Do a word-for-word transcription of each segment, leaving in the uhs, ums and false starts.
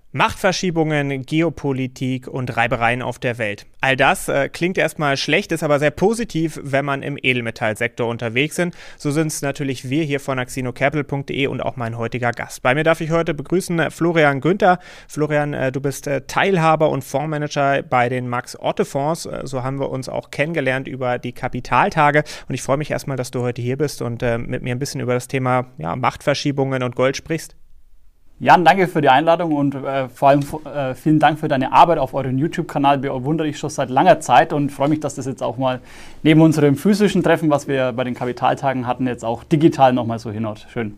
Machtverschiebungen, Geopolitik und Reibereien auf der Welt. All das äh, klingt erstmal schlecht, ist aber sehr positiv, wenn man im Edelmetallsektor unterwegs sind. So sind es natürlich wir hier von axino capital punkt de und auch mein heutiger Gast. Bei mir darf ich heute begrüßen äh, Florian Günther. Florian, äh, du bist äh, Teilhaber und Fondsmanager bei den Max-Otte-Fonds. Äh, so haben wir uns auch kennengelernt über die Kapitaltage. Und ich freue mich erstmal, dass du heute hier bist und äh, mit mir ein bisschen über das Thema ja, Machtverschiebungen und Gold sprichst. Jan, danke für die Einladung und äh, vor allem äh, vielen Dank für deine Arbeit auf euren YouTube-Kanal. Bewundere ich schon seit langer Zeit und freue mich, dass das jetzt auch mal neben unserem physischen Treffen, was wir bei den Kapitaltagen hatten, jetzt auch digital nochmal so hinhaut. Schön.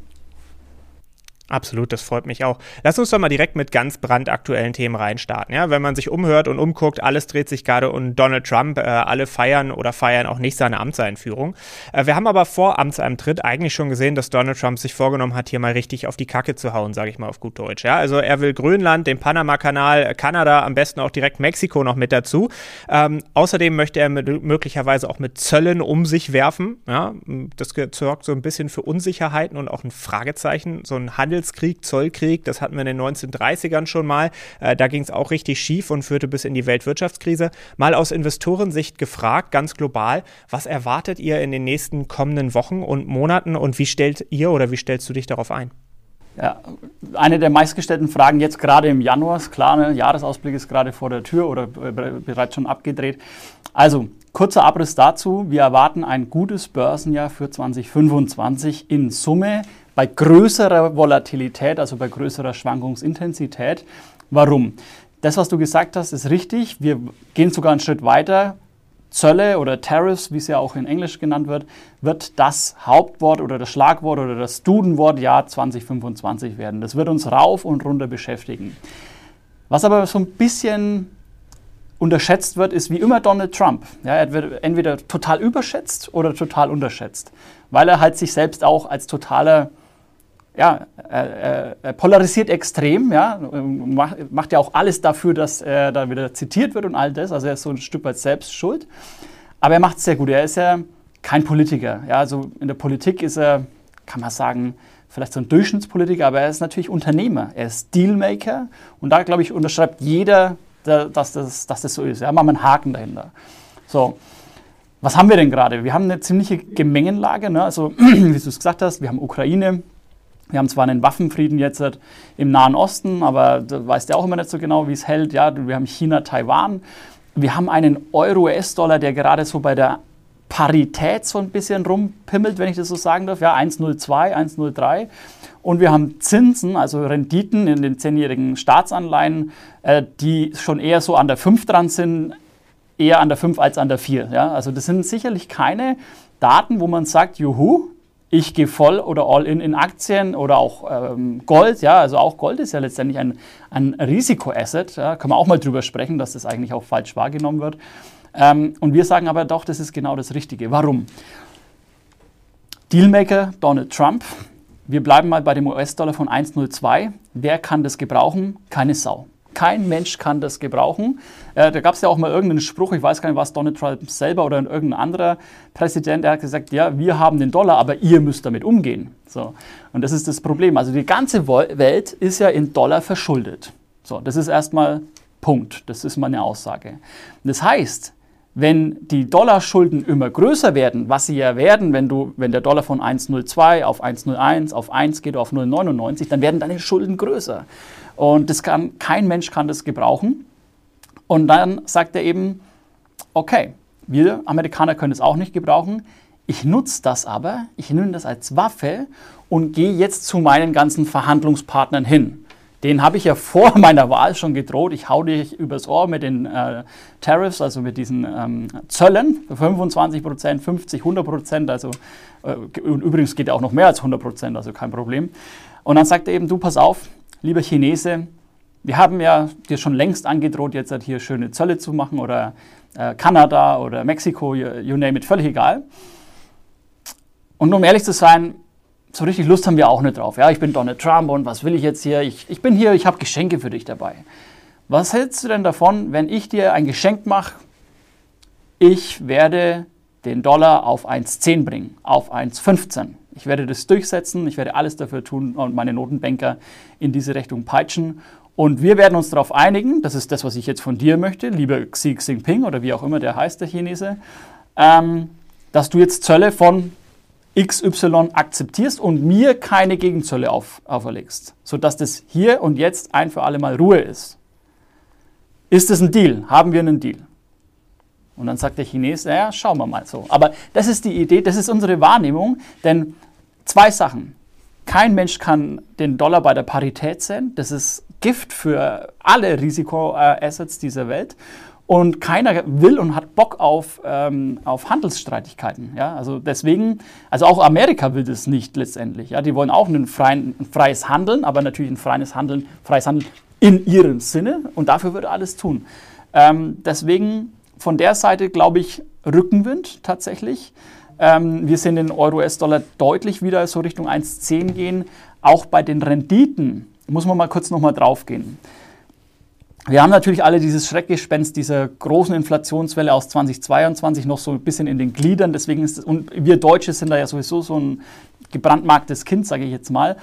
Absolut, das freut mich auch. Lass uns doch mal direkt mit ganz brandaktuellen Themen reinstarten. Ja? Wenn man sich umhört und umguckt, alles dreht sich gerade um Donald Trump. Äh, alle feiern oder feiern auch nicht seine Amtseinführung. Äh, wir haben aber vor Amtseintritt eigentlich schon gesehen, dass Donald Trump sich vorgenommen hat, hier mal richtig auf die Kacke zu hauen, sage ich mal auf gut Deutsch. Ja? Also er will Grönland, den Panama-Kanal, Kanada, am besten auch direkt Mexiko noch mit dazu. Ähm, außerdem möchte er mit, möglicherweise auch mit Zöllen um sich werfen. Ja? Das sorgt so ein bisschen für Unsicherheiten und auch ein Fragezeichen, so ein Handel Krieg, Zollkrieg, das hatten wir in den neunzehnhundertdreißigern schon mal. Äh, da ging es auch richtig schief und führte bis in die Weltwirtschaftskrise. Mal aus Investorensicht gefragt, ganz global, was erwartet ihr in den nächsten kommenden Wochen und Monaten und wie stellt ihr oder wie stellst du dich darauf ein? Ja, eine der meistgestellten Fragen jetzt gerade im Januar, ist klar, ne, Jahresausblick ist gerade vor der Tür oder bereits schon abgedreht. Also, kurzer Abriss dazu. Wir erwarten ein gutes Börsenjahr für zwanzig fünfundzwanzig in Summe bei größerer Volatilität, also bei größerer Schwankungsintensität. Warum? Das, was du gesagt hast, ist richtig. Wir gehen sogar einen Schritt weiter. Zölle oder Tariffs, wie es ja auch in Englisch genannt wird, wird das Hauptwort oder das Schlagwort oder das Dudenwort Jahr zwanzig fünfundzwanzig werden. Das wird uns rauf und runter beschäftigen. Was aber so ein bisschen unterschätzt wird, ist wie immer Donald Trump. Ja, er wird entweder total überschätzt oder total unterschätzt, weil er halt sich selbst auch als totaler, ja, er, er polarisiert extrem, ja, macht, macht ja auch alles dafür, dass er da wieder zitiert wird und all das, also er ist so ein Stück weit selbst schuld, aber er macht es sehr gut, er ist ja kein Politiker, ja, also in der Politik ist er, kann man sagen, vielleicht so ein Durchschnittspolitiker, aber er ist natürlich Unternehmer, er ist Dealmaker und da, glaube ich, unterschreibt jeder, Dass das, dass das so ist. Ja, machen wir einen Haken dahinter. So, was haben wir denn gerade? Wir haben eine ziemliche Gemengenlage. Ne? Also, wie du es gesagt hast, wir haben Ukraine. Wir haben zwar einen Waffenfrieden jetzt im Nahen Osten, aber da weißt du auch immer nicht so genau, wie es hält. Ja, wir haben China, Taiwan. Wir haben einen Euro-U S-Dollar, der gerade so bei der Parität so ein bisschen rumpimmelt, wenn ich das so sagen darf. Ja, eins Komma null zwei, eins Komma null drei. Und wir haben Zinsen, also Renditen in den zehnjährigen Staatsanleihen, äh, die schon eher so an der fünf dran sind, eher an der fünf als an der vier. Ja? Also das sind sicherlich keine Daten, wo man sagt, juhu, ich gehe voll oder all in in Aktien oder auch ähm, Gold. Ja? Also auch Gold ist ja letztendlich ein, ein Risikoasset. Ja? Kann man auch mal drüber sprechen, dass das eigentlich auch falsch wahrgenommen wird. Ähm, und wir sagen aber doch, das ist genau das Richtige. Warum? Dealmaker Donald Trump. Wir bleiben mal bei dem U S-Dollar von eins Komma null zwei. Wer kann das gebrauchen? Keine Sau. Kein Mensch kann das gebrauchen. Äh, da gab es ja auch mal irgendeinen Spruch, ich weiß gar nicht, was Donald Trump selber oder irgendein anderer Präsident, der hat gesagt, ja, wir haben den Dollar, aber ihr müsst damit umgehen. So. Und das ist das Problem. Also die ganze Welt ist ja in Dollar verschuldet. So, das ist erstmal Punkt. Das ist meine Aussage. Das heißt, wenn die Dollarschulden immer größer werden, was sie ja werden, wenn, du, wenn der Dollar von eins Komma null zwei auf eins Komma null eins, auf eins geht, auf null Komma neunundneunzig, dann werden deine Schulden größer. Und das kann, kein Mensch kann das gebrauchen. Und dann sagt er eben, okay, wir Amerikaner können es auch nicht gebrauchen. Ich nutze das aber, ich nehme das als Waffe und gehe jetzt zu meinen ganzen Verhandlungspartnern hin. Den habe ich ja vor meiner Wahl schon gedroht. Ich hau dich übers Ohr mit den äh, Tariffs, also mit diesen ähm, Zöllen, fünfundzwanzig Prozent, fünfzig, hundert Prozent. Also, äh, und übrigens geht ja auch noch mehr als hundert Prozent, also kein Problem. Und dann sagt er eben, du, pass auf, lieber Chinese, wir haben ja dir schon längst angedroht, jetzt halt hier schöne Zölle zu machen oder äh, Kanada oder Mexiko, you, you name it, völlig egal. Und um ehrlich zu sein, so richtig Lust haben wir auch nicht drauf. Ja, ich bin Donald Trump und was will ich jetzt hier? Ich, ich bin hier, ich habe Geschenke für dich dabei. Was hältst du denn davon, wenn ich dir ein Geschenk mache? Ich werde den Dollar auf eins Komma zehn bringen, auf eins Komma fünfzehn. Ich werde das durchsetzen, ich werde alles dafür tun und meine Notenbanker in diese Richtung peitschen. Und wir werden uns darauf einigen, das ist das, was ich jetzt von dir möchte, lieber Xi Jinping oder wie auch immer der heißt, der Chinese, ähm, dass du jetzt Zölle von X Y akzeptierst und mir keine Gegenzölle auf, auferlegst, sodass das hier und jetzt ein für alle Mal Ruhe ist. Ist das ein Deal? Haben wir einen Deal? Und dann sagt der Chinese, naja, schauen wir mal so. Aber das ist die Idee, das ist unsere Wahrnehmung, denn zwei Sachen. Kein Mensch kann den Dollar bei der Parität sehen, das ist Gift für alle Risikoassets dieser Welt. Und keiner will und hat Bock auf, ähm, auf Handelsstreitigkeiten. Ja? Also deswegen, also auch Amerika will das nicht letztendlich. Ja? Die wollen auch ein, freien, ein freies Handeln, aber natürlich ein freies Handeln, freies Handeln in ihrem Sinne. Und dafür wird er alles tun. Ähm, deswegen von der Seite, glaube ich, Rückenwind tatsächlich. Ähm, wir sehen den Euro-U S-Dollar deutlich wieder so Richtung eins Komma zehn gehen. Auch bei den Renditen muss man mal kurz nochmal drauf gehen. Wir haben natürlich alle dieses Schreckgespenst dieser großen Inflationswelle aus zweitausendzweiundzwanzig noch so ein bisschen in den Gliedern. Deswegen ist es, und wir Deutsche sind da ja sowieso so ein gebrandmarktes Kind, sage ich jetzt mal.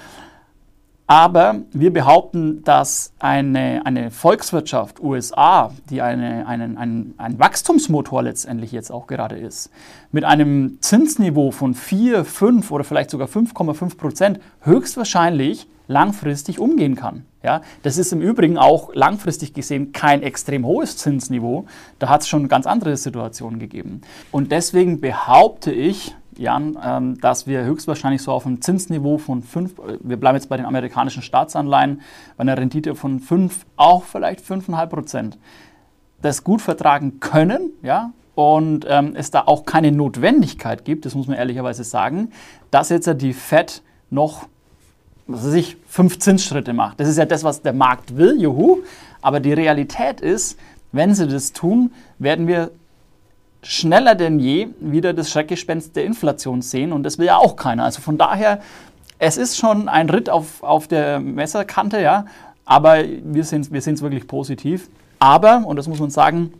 Aber wir behaupten, dass eine, eine Volkswirtschaft, U S A, die eine, einen, ein, ein Wachstumsmotor letztendlich jetzt auch gerade ist, mit einem Zinsniveau von vier, fünf oder vielleicht sogar fünf Komma fünf Prozent höchstwahrscheinlich langfristig umgehen kann. Ja, das ist im Übrigen auch langfristig gesehen kein extrem hohes Zinsniveau. Da hat es schon ganz andere Situationen gegeben. Und deswegen behaupte ich, Jan, ähm, dass wir höchstwahrscheinlich so auf einem Zinsniveau von fünf, wir bleiben jetzt bei den amerikanischen Staatsanleihen, bei einer Rendite von fünf, auch vielleicht fünf Komma fünf Prozent, das gut vertragen können, ja, und ähm, es da auch keine Notwendigkeit gibt, das muss man ehrlicherweise sagen, dass jetzt die Fed noch, was weiß ich, fünf Zinsschritte macht. Das ist ja das, was der Markt will, juhu, aber die Realität ist, wenn sie das tun, werden wir schneller denn je wieder das Schreckgespenst der Inflation sehen und das will ja auch keiner. Also von daher, es ist schon ein Ritt auf, auf der Messerkante, ja, aber wir sehen es wir sehen's wirklich positiv. Aber, und das muss man sagen,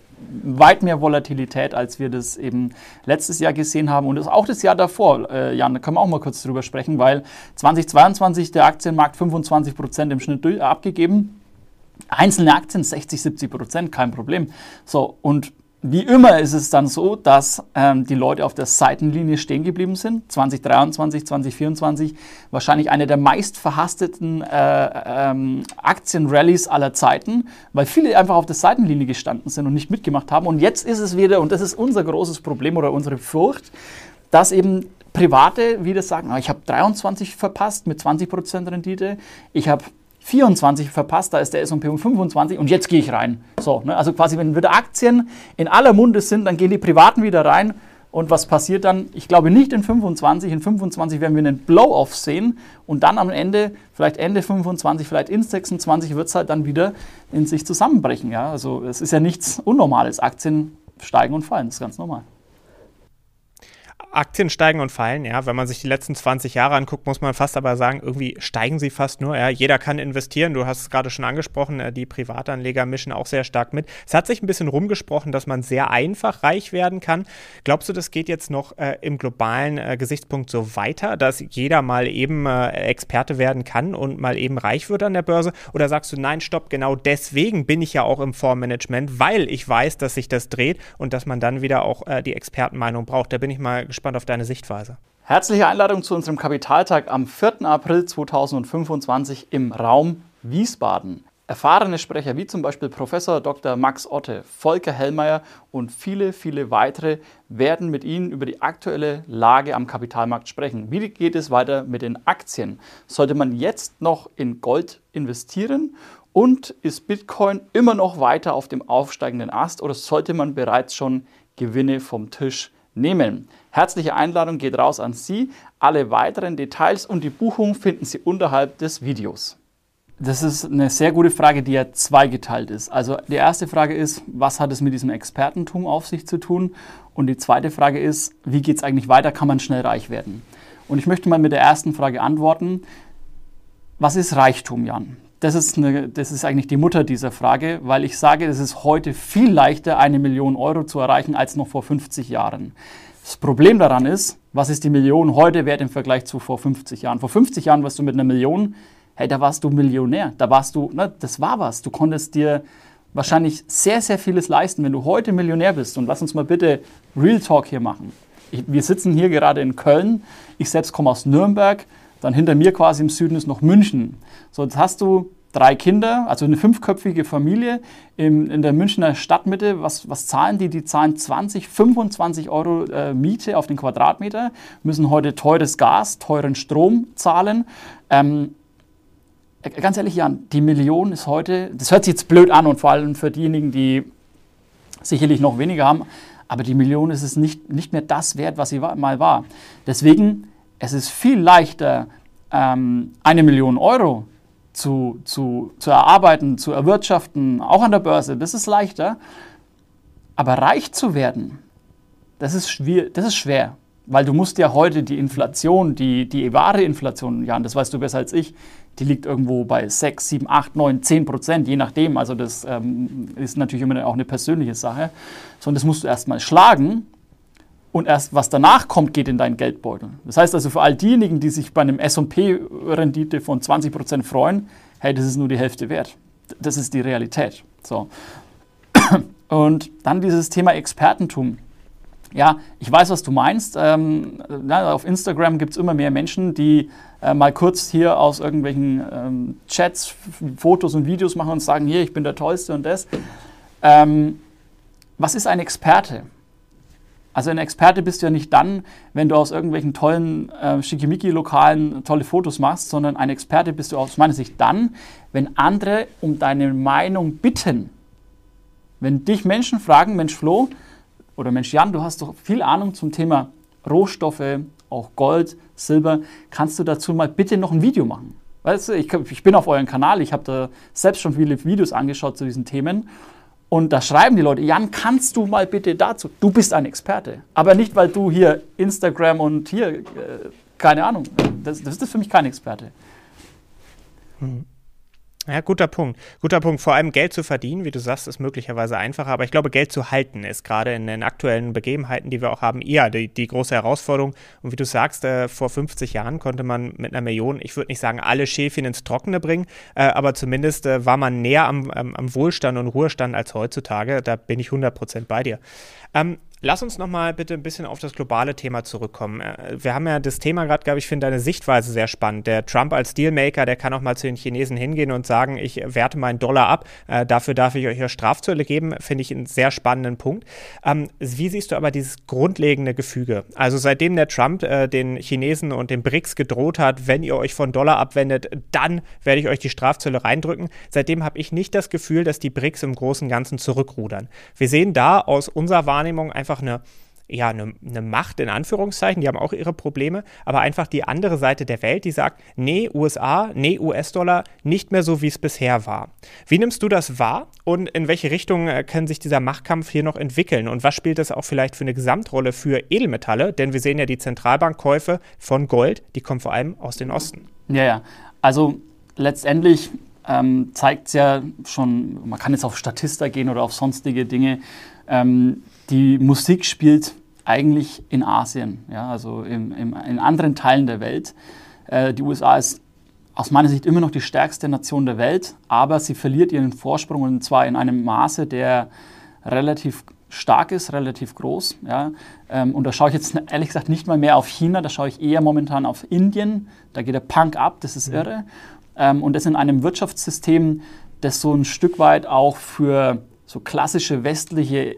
weit mehr Volatilität, als wir das eben letztes Jahr gesehen haben und das auch das Jahr davor. Äh, Jan, da können wir auch mal kurz drüber sprechen, weil zweitausendzweiundzwanzig der Aktienmarkt fünfundzwanzig Prozent im Schnitt durch, abgegeben. Einzelne Aktien sechzig, siebzig Prozent, kein Problem. So, und wie immer ist es dann so, dass ähm, die Leute auf der Seitenlinie stehen geblieben sind. zwanzig dreiundzwanzig, zwanzig vierundzwanzig wahrscheinlich eine der meist verhasteten äh, ähm, Aktienrallies aller Zeiten, weil viele einfach auf der Seitenlinie gestanden sind und nicht mitgemacht haben. Und jetzt ist es wieder, und das ist unser großes Problem oder unsere Furcht, dass eben Private wieder sagen, ich habe dreiundzwanzig verpasst mit zwanzig Prozent Rendite, ich habe vierundzwanzig verpasst, da ist der S und P um fünfundzwanzig und jetzt gehe ich rein. So, ne? Also quasi, wenn wieder Aktien in aller Munde sind, dann gehen die Privaten wieder rein und was passiert dann? Ich glaube nicht in fünfundzwanzig, in fünfundzwanzig werden wir einen Blow-off sehen und dann am Ende, vielleicht Ende fünfundzwanzig, vielleicht in sechsundzwanzig wird es halt dann wieder in sich zusammenbrechen. Ja? Also es ist ja nichts Unnormales, Aktien steigen und fallen, das ist ganz normal. Aktien steigen und fallen, ja, wenn man sich die letzten zwanzig Jahre anguckt, muss man fast aber sagen, irgendwie steigen sie fast nur, ja, jeder kann investieren, du hast es gerade schon angesprochen, die Privatanleger mischen auch sehr stark mit. Es hat sich ein bisschen rumgesprochen, dass man sehr einfach reich werden kann. Glaubst du, das geht jetzt noch äh, im globalen äh, Gesichtspunkt so weiter, dass jeder mal eben äh, Experte werden kann und mal eben reich wird an der Börse? Oder sagst du, nein, stopp, genau deswegen bin ich ja auch im Fondsmanagement, weil ich weiß, dass sich das dreht und dass man dann wieder auch äh, die Expertenmeinung braucht. Da bin ich mal gespannt auf deine Sichtweise. Herzliche Einladung zu unserem Kapitaltag am vierten April zweitausendfünfundzwanzig im Raum Wiesbaden. Erfahrene Sprecher wie zum Beispiel Professor Doktor Max Otte, Volker Hellmeier und viele, viele weitere werden mit Ihnen über die aktuelle Lage am Kapitalmarkt sprechen. Wie geht es weiter mit den Aktien? Sollte man jetzt noch in Gold investieren? Und ist Bitcoin immer noch weiter auf dem aufsteigenden Ast oder sollte man bereits schon Gewinne vom Tisch nehmen? Herzliche Einladung geht raus an Sie. Alle weiteren Details und die Buchung finden Sie unterhalb des Videos. Das ist eine sehr gute Frage, die ja zweigeteilt ist. Also die erste Frage ist, was hat es mit diesem Expertentum auf sich zu tun? Und die zweite Frage ist, wie geht es eigentlich weiter? Kann man schnell reich werden? Und ich möchte mal mit der ersten Frage antworten. Was ist Reichtum, Jan? Das ist, eine, das ist eigentlich die Mutter dieser Frage, weil ich sage, es ist heute viel leichter, eine Million Euro zu erreichen, als noch vor fünfzig Jahren. Das Problem daran ist, was ist die Million heute wert im Vergleich zu vor fünfzig Jahren? Vor fünfzig Jahren warst du mit einer Million, hey, da warst du Millionär, da warst du, ne, das war was. Du konntest dir wahrscheinlich sehr, sehr vieles leisten, wenn du heute Millionär bist. Und lass uns mal bitte Real Talk hier machen. Ich, wir sitzen hier gerade in Köln, ich selbst komme aus Nürnberg, dann hinter mir quasi im Süden ist noch München. So, jetzt hast du drei Kinder, also eine fünfköpfige Familie in, in der Münchner Stadtmitte. Was, was zahlen die? Die zahlen zwanzig, fünfundzwanzig Euro äh, Miete auf den Quadratmeter, müssen heute teures Gas, teuren Strom zahlen. Ähm, ganz ehrlich, Jan, die Million ist heute, das hört sich jetzt blöd an und vor allem für diejenigen, die sicherlich noch weniger haben, aber die Million ist es nicht, nicht mehr das wert, was sie war, mal war. Deswegen, es ist viel leichter, ähm, eine Million Euro Zu, zu, zu erarbeiten, zu erwirtschaften, auch an der Börse, das ist leichter. Aber reich zu werden, das ist schwer, das ist schwer, weil du musst ja heute die Inflation, die, die wahre Inflation, Jan, das weißt du besser als ich, die liegt irgendwo bei sechs, sieben, acht, neun, zehn Prozent, je nachdem. Also das ähm, ist natürlich immer auch eine persönliche Sache. Sondern das musst du erstmal schlagen. Und erst was danach kommt, geht in deinen Geldbeutel. Das heißt also für all diejenigen, die sich bei einem S und P-Rendite von zwanzig Prozent freuen, hey, das ist nur die Hälfte wert. Das ist die Realität. So. Und dann dieses Thema Expertentum. Ja, ich weiß, was du meinst. Ähm, na, auf Instagram gibt es immer mehr Menschen, die äh, mal kurz hier aus irgendwelchen ähm, Chats Fotos und Videos machen und sagen, hier, ich bin der Tollste und das. Ähm, was ist ein Experte? Also ein Experte bist du ja nicht dann, wenn du aus irgendwelchen tollen äh, Schickimicki-Lokalen tolle Fotos machst, sondern ein Experte bist du aus meiner Sicht dann, wenn andere um deine Meinung bitten. Wenn dich Menschen fragen, Mensch Flo oder Mensch Jan, du hast doch viel Ahnung zum Thema Rohstoffe, auch Gold, Silber, kannst du dazu mal bitte noch ein Video machen? Weißt du, ich, ich bin auf eurem Kanal, ich habe da selbst schon viele Videos angeschaut zu diesen Themen. Und da schreiben die Leute, Jan, kannst du mal bitte dazu? Du bist ein Experte. Aber nicht, weil du hier Instagram und hier, äh, keine Ahnung, das, das ist für mich kein Experte. Hm. Ja, guter Punkt. Guter Punkt. Vor allem Geld zu verdienen, wie du sagst, ist möglicherweise einfacher. Aber ich glaube, Geld zu halten ist gerade in den aktuellen Begebenheiten, die wir auch haben, eher die, die große Herausforderung. Und wie du sagst, äh, vor fünfzig Jahren konnte man mit einer Million, ich würde nicht sagen, alle Schäfchen ins Trockene bringen, äh, aber zumindest äh, war man näher am, am, am Wohlstand und Ruhestand als heutzutage. Da bin ich hundert Prozent bei dir. Ähm, Lass uns nochmal bitte ein bisschen auf das globale Thema zurückkommen. Wir haben ja das Thema gerade, glaube ich, finde deine Sichtweise sehr spannend. Der Trump als Dealmaker, der kann auch mal zu den Chinesen hingehen und sagen, ich werte meinen Dollar ab, äh, dafür darf ich euch hier Strafzölle geben, finde ich einen sehr spannenden Punkt. Ähm, wie siehst du aber dieses grundlegende Gefüge? Also seitdem der Trump äh, den Chinesen und den B R I C S gedroht hat, wenn ihr euch von Dollar abwendet, dann werde ich euch die Strafzölle reindrücken. Seitdem habe ich nicht das Gefühl, dass die B R I C S im Großen und Ganzen zurückrudern. Wir sehen da aus unserer Wahrnehmung einfach einfach eine, ja, eine, eine Macht in Anführungszeichen, die haben auch ihre Probleme, aber einfach die andere Seite der Welt, die sagt, nee, U S A, nee, U S-Dollar, nicht mehr so, wie es bisher war. Wie nimmst du das wahr und in welche Richtung äh, kann sich dieser Machtkampf hier noch entwickeln und was spielt das auch vielleicht für eine Gesamtrolle für Edelmetalle, denn wir sehen ja die Zentralbankkäufe von Gold, die kommen vor allem aus dem Osten. Ja, ja, also letztendlich ähm, zeigt es ja schon, man kann jetzt auf Statista gehen oder auf sonstige Dinge, ähm, die Musik spielt eigentlich in Asien, ja, also im, im, in anderen Teilen der Welt. Äh, die U S A ist aus meiner Sicht immer noch die stärkste Nation der Welt, aber sie verliert ihren Vorsprung und zwar in einem Maße, der relativ stark ist, relativ groß. Ja. Ähm, und da schaue ich jetzt ehrlich gesagt nicht mal mehr auf China, da schaue ich eher momentan auf Indien. Da geht der Punk ab, das ist irre. Ähm, und das in einem Wirtschaftssystem, das so ein Stück weit auch für so klassische westliche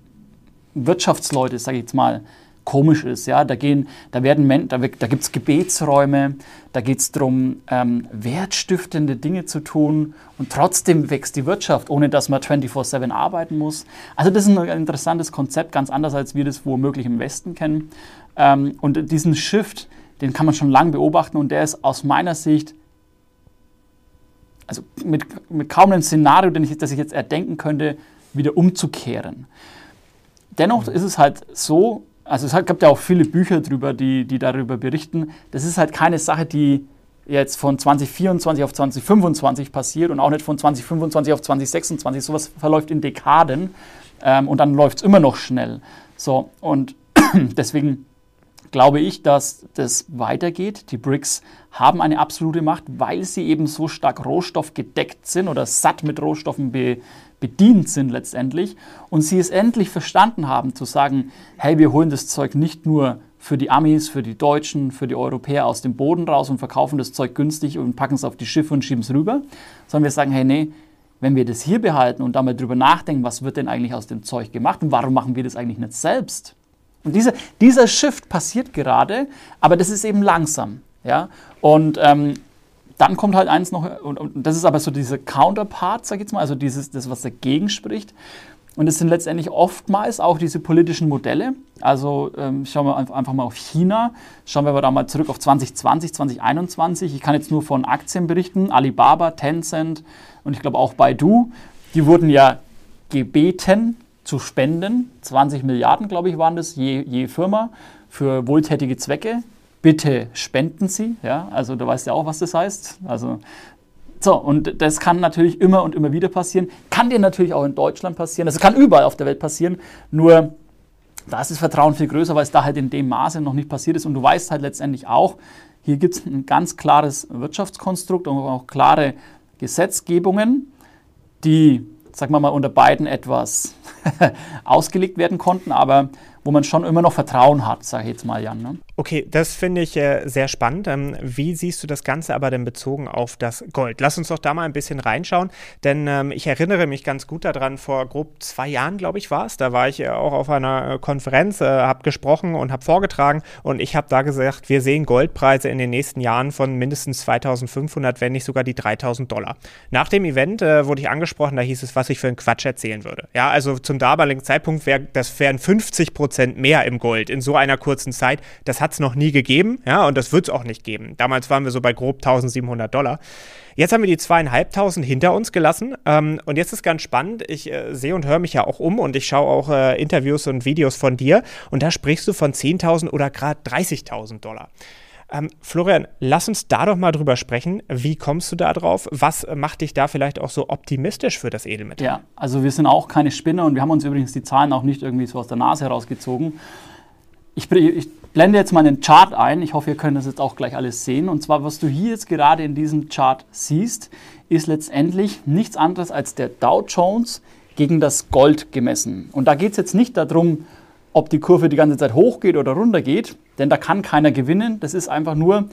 Wirtschaftsleute, sage ich jetzt mal, komisch ist. Ja? Da, gehen, da, werden Men- da, da gibt es Gebetsräume, da geht es darum, ähm, wertstiftende Dinge zu tun und trotzdem wächst die Wirtschaft, ohne dass man vierundzwanzig sieben arbeiten muss. Also das ist ein interessantes Konzept, ganz anders als wir das womöglich im Westen kennen. Ähm, und diesen Shift, den kann man schon lange beobachten und der ist aus meiner Sicht also mit, mit kaum einem Szenario, den ich, das ich jetzt erdenken könnte, wieder umzukehren. Dennoch ist es halt so, also es gibt ja auch viele Bücher drüber, die, die darüber berichten, das ist halt keine Sache, die jetzt von zwanzig vierundzwanzig auf zwanzig fünfundzwanzig passiert und auch nicht von zwanzig fünfundzwanzig auf zwanzig sechsundzwanzig, sowas verläuft in Dekaden ähm, und dann läuft es immer noch schnell. So, und deswegen glaube ich, dass das weitergeht. Die B R I C S haben eine absolute Macht, weil sie eben so stark rohstoffgedeckt sind oder satt mit Rohstoffen be, bedient sind letztendlich. Und sie es endlich verstanden haben, zu sagen, hey, wir holen das Zeug nicht nur für die Amis, für die Deutschen, für die Europäer aus dem Boden raus und verkaufen das Zeug günstig und packen es auf die Schiffe und schieben es rüber, sondern wir sagen, hey, nee, wenn wir das hier behalten und damit drüber nachdenken, was wird denn eigentlich aus dem Zeug gemacht und warum machen wir das eigentlich nicht selbst? Und dieser, dieser Shift passiert gerade, aber das ist eben langsam. Ja? Und ähm, dann kommt halt eins noch, und, und das ist aber so diese Counterpart, sag ich jetzt mal, also dieses, das, was dagegen spricht. Und es sind letztendlich oftmals auch diese politischen Modelle. Also ähm, schauen wir einfach mal auf China. Schauen wir aber da mal zurück auf zwanzig zwanzig, zwanzig einundzwanzig. Ich kann jetzt nur von Aktien berichten. Alibaba, Tencent und ich glaube auch Baidu. Die wurden ja gebeten zu spenden. zwanzig Milliarden, glaube ich, waren das je, je Firma für wohltätige Zwecke. Bitte spenden Sie. Ja, also du weißt ja auch, was das heißt. Also so, und das kann natürlich immer und immer wieder passieren. Kann dir natürlich auch in Deutschland passieren. Das kann überall auf der Welt passieren. Nur da ist das Vertrauen viel größer, weil es da halt in dem Maße noch nicht passiert ist. Und du weißt halt letztendlich auch, hier gibt es ein ganz klares Wirtschaftskonstrukt und auch klare Gesetzgebungen, die, sagen wir mal, unter beiden etwas ausgelegt werden konnten, aber wo man schon immer noch Vertrauen hat, sage ich jetzt mal, Jan. Ne? Okay, das finde ich äh, sehr spannend. Ähm, wie siehst du das Ganze aber denn bezogen auf das Gold? Lass uns doch da mal ein bisschen reinschauen, denn ähm, ich erinnere mich ganz gut daran, vor grob zwei Jahren, glaube ich, war es, da war ich äh, auch auf einer äh, Konferenz, äh, habe gesprochen und habe vorgetragen und ich habe da gesagt, wir sehen Goldpreise in den nächsten Jahren von mindestens zweitausendfünfhundert, wenn nicht sogar die dreitausend Dollar. Nach dem Event äh, wurde ich angesprochen, da hieß es, was ich für einen Quatsch erzählen würde. Ja, also zum damaligen Zeitpunkt wäre das wären fünfzig Prozent mehr im Gold in so einer kurzen Zeit. Das hat es noch nie gegeben, ja, und das wird es auch nicht geben. Damals waren wir so bei grob eintausendsiebenhundert Dollar. Jetzt haben wir die zweieinhalbtausend hinter uns gelassen ähm, und jetzt ist ganz spannend, ich äh, sehe und höre mich ja auch um und ich schaue auch äh, Interviews und Videos von dir und da sprichst du von zehntausend oder gerade dreißigtausend Dollar. Ähm, Florian, lass uns da doch mal drüber sprechen. Wie kommst du da drauf? Was macht dich da vielleicht auch so optimistisch für das Edelmetall? Ja, also wir sind auch keine Spinner und wir haben uns übrigens die Zahlen auch nicht irgendwie so aus der Nase herausgezogen. Ich, ich blende jetzt mal einen Chart ein. Ich hoffe, ihr könnt das jetzt auch gleich alles sehen. Und zwar, was du hier jetzt gerade in diesem Chart siehst, ist letztendlich nichts anderes als der Dow Jones gegen das Gold gemessen. Und da geht es jetzt nicht darum, ob die Kurve die ganze Zeit hochgeht oder runter geht, denn da kann keiner gewinnen. Das ist einfach nur,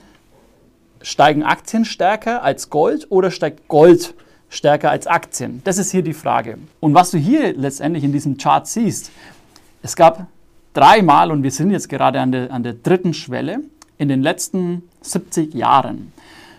steigen Aktien stärker als Gold oder steigt Gold stärker als Aktien? Das ist hier die Frage. Und was du hier letztendlich in diesem Chart siehst, es gab dreimal, und wir sind jetzt gerade an der, an der dritten Schwelle, in den letzten siebzig Jahren,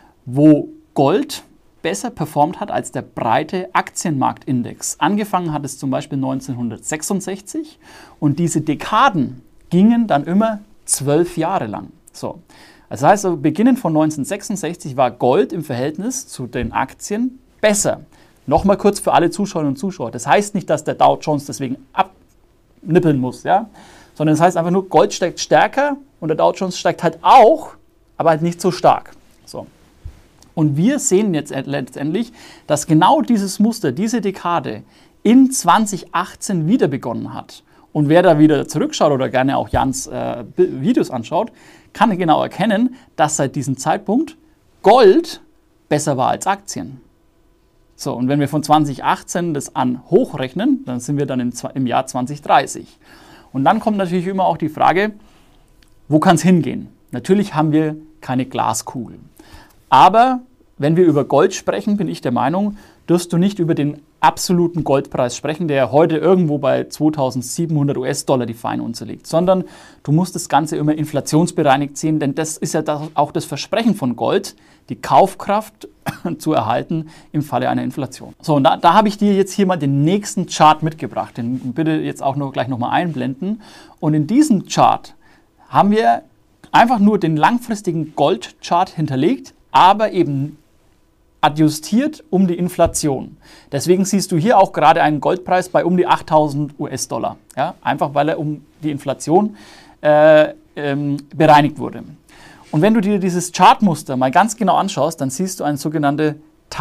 wo Gold besser performt hat als der breite Aktienmarktindex. Angefangen hat es zum Beispiel neunzehnhundertsechsundsechzig und diese Dekaden gingen dann immer zwölf Jahre lang. So. Das heißt, also beginnend von neunzehnhundertsechsundsechzig war Gold im Verhältnis zu den Aktien besser. Nochmal kurz für alle Zuschauerinnen und Zuschauer. Das heißt nicht, dass der Dow Jones deswegen abnippeln muss, ja? Sondern das heißt einfach nur, Gold steigt stärker und der Dow Jones steigt halt auch, aber halt nicht so stark. So. Und wir sehen jetzt letztendlich, dass genau dieses Muster, diese Dekade in zwanzig achtzehn wieder begonnen hat. Und wer da wieder zurückschaut oder gerne auch Jans äh, Videos anschaut, kann genau erkennen, dass seit diesem Zeitpunkt Gold besser war als Aktien. So, und wenn wir von zwanzig achtzehn das an hochrechnen, dann sind wir dann im, im Jahr zwanzig dreißig. Und dann kommt natürlich immer auch die Frage, wo kann es hingehen? Natürlich haben wir keine Glaskugel. Aber wenn wir über Gold sprechen, bin ich der Meinung, wirst du nicht über den absoluten Goldpreis sprechen, der heute irgendwo bei zweitausendsiebenhundert US-Dollar die Feinunze liegt, sondern du musst das Ganze immer inflationsbereinigt sehen, denn das ist ja auch das Versprechen von Gold, die Kaufkraft zu erhalten im Falle einer Inflation. So, und da, da habe ich dir jetzt hier mal den nächsten Chart mitgebracht, den bitte jetzt auch noch gleich nochmal einblenden. Und in diesem Chart haben wir einfach nur den langfristigen Goldchart hinterlegt, aber eben adjustiert um die Inflation. Deswegen siehst du hier auch gerade einen Goldpreis bei um die achttausend US-Dollar. Ja? Einfach weil er um die Inflation äh, ähm, bereinigt wurde. Und wenn du dir dieses Chartmuster mal ganz genau anschaust, dann siehst du eine sogenannte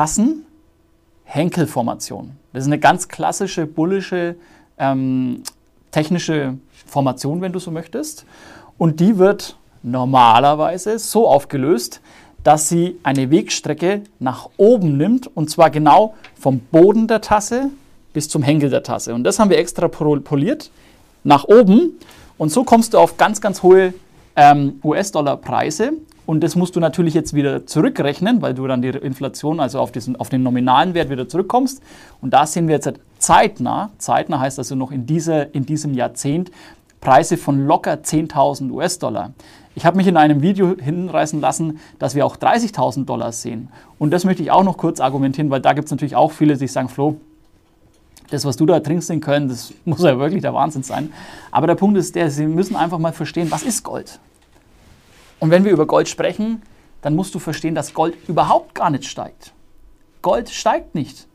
Tassen-Henkel-Formation. Das ist eine ganz klassische bullische ähm, technische Formation, wenn du so möchtest. Und die wird normalerweise so aufgelöst, dass sie eine Wegstrecke nach oben nimmt, und zwar genau vom Boden der Tasse bis zum Henkel der Tasse. Und das haben wir extra poliert nach oben, und so kommst du auf ganz, ganz hohe ähm, U S-Dollar-Preise. Und das musst du natürlich jetzt wieder zurückrechnen, weil du dann die Inflation, also auf, diesen, auf den nominalen Wert wieder zurückkommst. Und da sehen wir jetzt zeitnah, zeitnah heißt also noch in, dieser, in diesem Jahrzehnt, Preise von locker zehntausend U S-Dollar. Ich habe mich in einem Video hinreißen lassen, dass wir auch dreißigtausend Dollar sehen. Und das möchte ich auch noch kurz argumentieren, weil da gibt es natürlich auch viele, die sagen, Flo, das, was du da trinkst in Köln, das muss ja wirklich der Wahnsinn sein. Aber der Punkt ist der, Sie müssen einfach mal verstehen, was ist Gold? Und wenn wir über Gold sprechen, dann musst du verstehen, dass Gold überhaupt gar nicht steigt. Gold steigt nicht.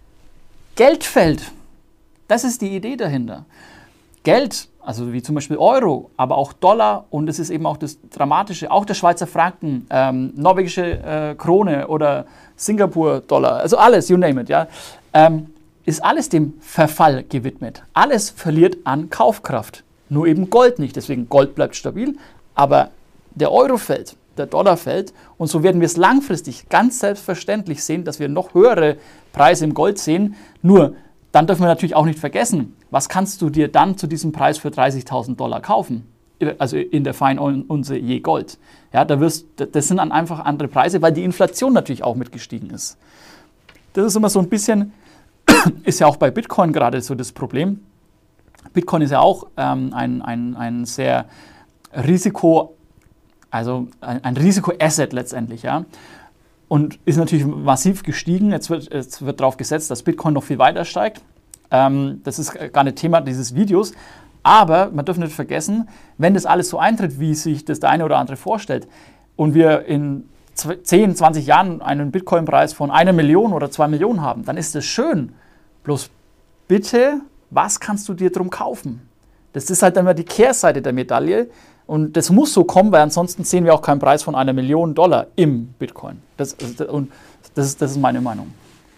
Geld fällt. Das ist die Idee dahinter. Geld, also wie zum Beispiel Euro, aber auch Dollar, und das ist eben auch das Dramatische, auch der Schweizer Franken, ähm, norwegische äh, Krone oder Singapur-Dollar, also alles, you name it, ja, ähm, ist alles dem Verfall gewidmet. Alles verliert an Kaufkraft. Nur eben Gold nicht. Deswegen Gold bleibt stabil, aber der Euro fällt, der Dollar fällt, und so werden wir es langfristig ganz selbstverständlich sehen, dass wir noch höhere Preise im Gold sehen. Nur, dann dürfen wir natürlich auch nicht vergessen, was kannst du dir dann zu diesem Preis für dreißigtausend Dollar kaufen? Also in der Feinunze je Gold. Ja, da wirst, das sind dann einfach andere Preise, weil die Inflation natürlich auch mitgestiegen ist. Das ist immer so ein bisschen, ist ja auch bei Bitcoin gerade so das Problem. Bitcoin ist ja auch ähm, ein, ein, ein sehr Risiko, also ein, ein Risikoasset letztendlich, ja. Und ist natürlich massiv gestiegen. Jetzt wird, jetzt wird darauf gesetzt, dass Bitcoin noch viel weiter steigt. Ähm, das ist gar nicht Thema dieses Videos. Aber man darf nicht vergessen, wenn das alles so eintritt, wie sich das der eine oder andere vorstellt, und wir in zehn, zwanzig Jahren einen Bitcoin-Preis von einer Million oder zwei Millionen haben, dann ist das schön. Bloß bitte, was kannst du dir drum kaufen? Das ist halt immer die Kehrseite der Medaille. Und das muss so kommen, weil ansonsten sehen wir auch keinen Preis von einer Million Dollar im Bitcoin. Das, und das, ist, das ist meine Meinung.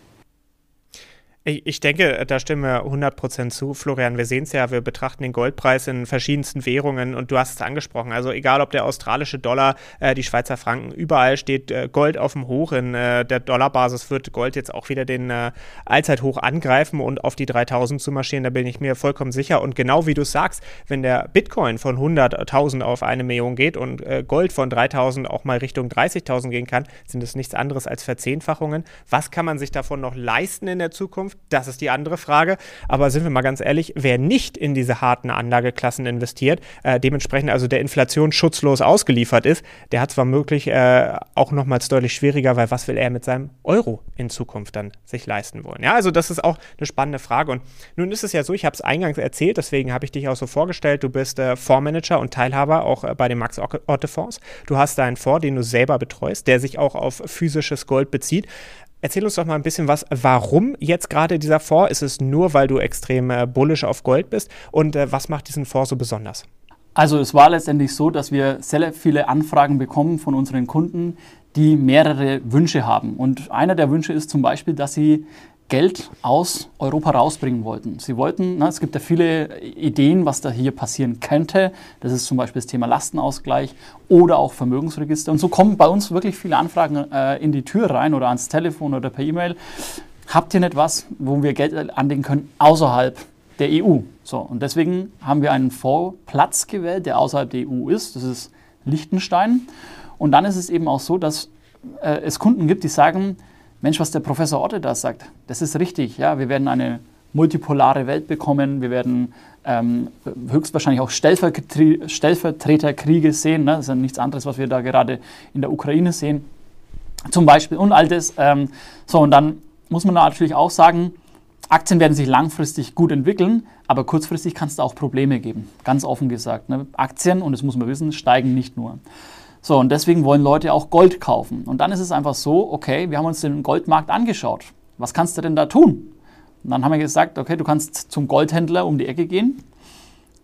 Ich denke, da stimmen wir hundert Prozent zu, Florian. Wir sehen es ja, wir betrachten den Goldpreis in verschiedensten Währungen, und du hast es angesprochen. Also egal, ob der australische Dollar, äh, die Schweizer Franken, überall steht äh, Gold auf dem Hoch. In äh, der Dollarbasis wird Gold jetzt auch wieder den äh, Allzeithoch angreifen und auf die dreitausend zu marschieren. Da bin ich mir vollkommen sicher. Und genau wie du sagst, wenn der Bitcoin von hunderttausend auf eine Million geht und äh, Gold von dreitausend auch mal Richtung dreißigtausend gehen kann, sind das nichts anderes als Verzehnfachungen. Was kann man sich davon noch leisten in der Zukunft? Das ist die andere Frage. Aber sind wir mal ganz ehrlich, wer nicht in diese harten Anlageklassen investiert, äh, dementsprechend also der Inflation schutzlos ausgeliefert ist, der hat es womöglich äh, auch nochmals deutlich schwieriger, weil was will er mit seinem Euro in Zukunft dann sich leisten wollen? Ja, also das ist auch eine spannende Frage. Und nun ist es ja so, ich habe es eingangs erzählt, deswegen habe ich dich auch so vorgestellt, du bist äh, Fondsmanager und Teilhaber auch äh, bei den Max-Otte-Fonds. Du hast da einen Fonds, den du selber betreust, der sich auch auf physisches Gold bezieht. Erzähl uns doch mal ein bisschen was, warum jetzt gerade dieser Fonds? Ist es nur, weil du extrem äh, bullish auf Gold bist? Und äh, was macht diesen Fonds so besonders? Also es war letztendlich so, dass wir sehr viele Anfragen bekommen von unseren Kunden, die mehrere Wünsche haben. Und einer der Wünsche ist zum Beispiel, dass sie Geld aus Europa rausbringen wollten. Sie wollten, na, es gibt ja viele Ideen, was da hier passieren könnte. Das ist zum Beispiel das Thema Lastenausgleich oder auch Vermögensregister. Und so kommen bei uns wirklich viele Anfragen äh, in die Tür rein oder ans Telefon oder per E-Mail. Habt ihr nicht was, wo wir Geld anlegen können außerhalb der E U? So, und deswegen haben wir einen Fondsplatz gewählt, der außerhalb der E U ist. Das ist Liechtenstein. Und dann ist es eben auch so, dass äh, es Kunden gibt, die sagen, Mensch, was der Professor Otte da sagt, das ist richtig. Ja, wir werden eine multipolare Welt bekommen. Wir werden ähm, höchstwahrscheinlich auch Stellvertre- Stellvertreterkriege sehen. Ne? Das ist ja nichts anderes, was wir da gerade in der Ukraine sehen. Zum Beispiel und all das. Ähm, so, und dann muss man natürlich auch sagen, Aktien werden sich langfristig gut entwickeln, aber kurzfristig kann es da auch Probleme geben. Ganz offen gesagt. Ne? Aktien, und das muss man wissen, steigen nicht nur. So, und deswegen wollen Leute auch Gold kaufen. Und dann ist es einfach so, okay, wir haben uns den Goldmarkt angeschaut. Was kannst du denn da tun? Und dann haben wir gesagt, okay, du kannst zum Goldhändler um die Ecke gehen.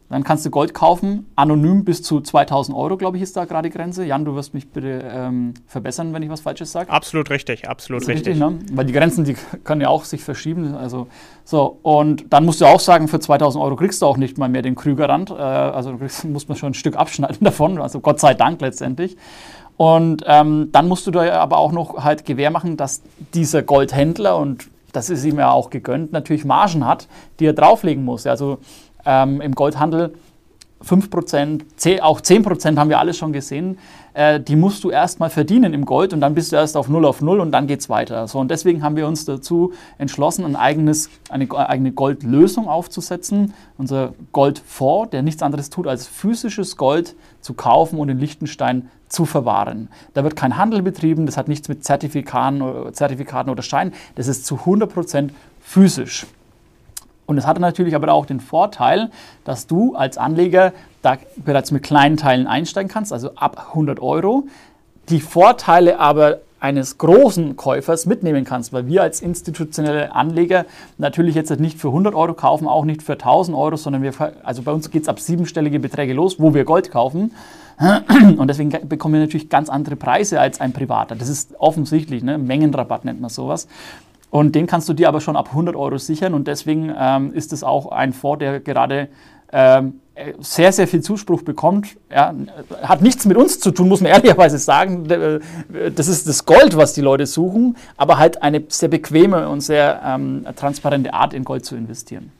Dann kannst du Gold kaufen, anonym bis zu zweitausend Euro, glaube ich, ist da gerade die Grenze. Jan, du wirst mich bitte ähm, verbessern, wenn ich was Falsches sage. Absolut richtig, absolut richtig. richtig ne? Weil die Grenzen, die können ja auch sich verschieben. Also, so. Und dann musst du auch sagen, für zweitausend Euro kriegst du auch nicht mal mehr den Krügerrand. Äh, also muss man schon ein Stück abschneiden davon, also Gott sei Dank letztendlich. Und ähm, dann musst du da aber auch noch halt Gewähr machen, dass dieser Goldhändler, und das ist ihm ja auch gegönnt, natürlich Margen hat, die er drauflegen muss. Also ähm, im Goldhandel fünf Prozent, auch zehn Prozent haben wir alles schon gesehen, äh, die musst du erst mal verdienen im Gold und dann bist du erst auf null auf null und dann geht es weiter. So, und deswegen haben wir uns dazu entschlossen, ein eigenes, eine eigene Goldlösung aufzusetzen, unser Goldfonds, der nichts anderes tut, als physisches Gold zu kaufen und in Liechtenstein zu verwahren. Da wird kein Handel betrieben, das hat nichts mit Zertifikaten, Zertifikaten oder Steinen, das ist zu hundert Prozent physisch. Und es hat natürlich aber auch den Vorteil, dass du als Anleger da bereits mit kleinen Teilen einsteigen kannst, also ab hundert Euro, die Vorteile aber eines großen Käufers mitnehmen kannst, weil wir als institutionelle Anleger natürlich jetzt nicht für hundert Euro kaufen, auch nicht für tausend Euro, sondern wir, also bei uns geht es ab siebenstellige Beträge los, wo wir Gold kaufen. Und deswegen bekommen wir natürlich ganz andere Preise als ein Privater. Das ist offensichtlich, ne? Mengenrabatt nennt man sowas. Und den kannst du dir aber schon ab hundert Euro sichern und deswegen ähm, ist es auch ein Fonds, der gerade ähm, sehr, sehr viel Zuspruch bekommt. Ja, hat nichts mit uns zu tun, muss man ehrlicherweise sagen. Das ist das Gold, was die Leute suchen, aber halt eine sehr bequeme und sehr ähm, transparente Art, in Gold zu investieren.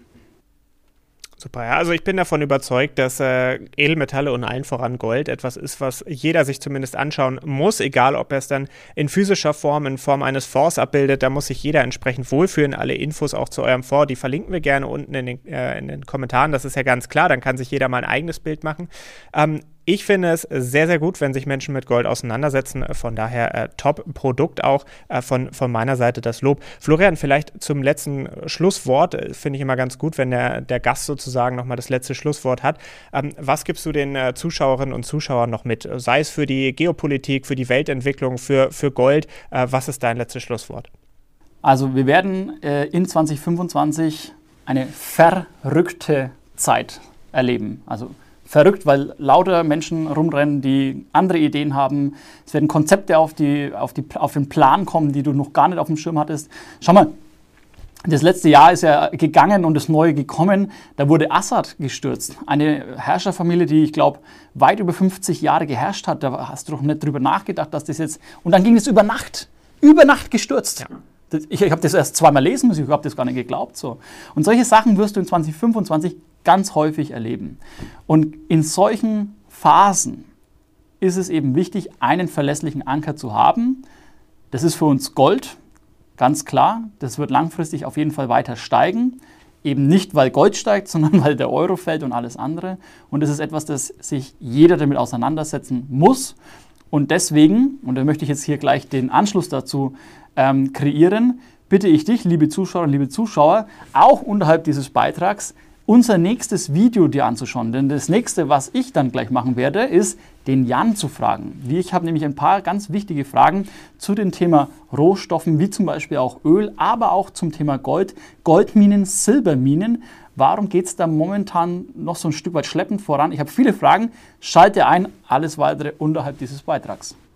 Super, ja. Also ich bin davon überzeugt, dass äh, Edelmetalle und allen voran Gold etwas ist, was jeder sich zumindest anschauen muss, egal ob er es dann in physischer Form, in Form eines Fonds abbildet, da muss sich jeder entsprechend wohlfühlen. Alle Infos auch zu eurem Fonds, die verlinken wir gerne unten in den, äh, in den Kommentaren, das ist ja ganz klar, dann kann sich jeder mal ein eigenes Bild machen. Ähm, Ich finde es sehr, sehr gut, wenn sich Menschen mit Gold auseinandersetzen. Von daher äh, Top-Produkt auch äh, von, von meiner Seite das Lob. Florian, vielleicht zum letzten Schlusswort. Äh, finde ich immer ganz gut, wenn der, der Gast sozusagen nochmal das letzte Schlusswort hat. Ähm, was gibst du den äh, Zuschauerinnen und Zuschauern noch mit? Sei es für die Geopolitik, für die Weltentwicklung, für, für Gold. Äh, was ist dein letztes Schlusswort? Also wir werden äh, in zwanzig fünfundzwanzig eine verrückte Zeit erleben. Also verrückt, weil lauter Menschen rumrennen, die andere Ideen haben. Es werden Konzepte auf, die, auf, die, auf den Plan kommen, die du noch gar nicht auf dem Schirm hattest. Schau mal, das letzte Jahr ist ja gegangen und das neue gekommen. Da wurde Assad gestürzt. Eine Herrscherfamilie, die, ich glaube, weit über fünfzig Jahre geherrscht hat. Da hast du doch nicht drüber nachgedacht, dass das jetzt... Und dann ging es über Nacht. Über Nacht gestürzt. Ja. Ich, ich habe das erst zweimal lesen müssen, ich habe das gar nicht geglaubt. So. Und solche Sachen wirst du in zwanzig fünfundzwanzig ganz häufig erleben. Und in solchen Phasen ist es eben wichtig, einen verlässlichen Anker zu haben. Das ist für uns Gold, ganz klar. Das wird langfristig auf jeden Fall weiter steigen. Eben nicht, weil Gold steigt, sondern weil der Euro fällt und alles andere. Und das ist etwas, das sich jeder damit auseinandersetzen muss. Und deswegen, und da möchte ich jetzt hier gleich den Anschluss dazu ähm, kreieren, bitte ich dich, liebe Zuschauerinnen, liebe Zuschauer, auch unterhalb dieses Beitrags unser nächstes Video dir anzuschauen. Denn das nächste, was ich dann gleich machen werde, ist, den Jan zu fragen. Ich habe nämlich ein paar ganz wichtige Fragen zu dem Thema Rohstoffen, wie zum Beispiel auch Öl, aber auch zum Thema Gold, Goldminen, Silberminen. Warum geht es da momentan noch so ein Stück weit schleppend voran? Ich habe viele Fragen. Schalte ein, alles weitere unterhalb dieses Beitrags.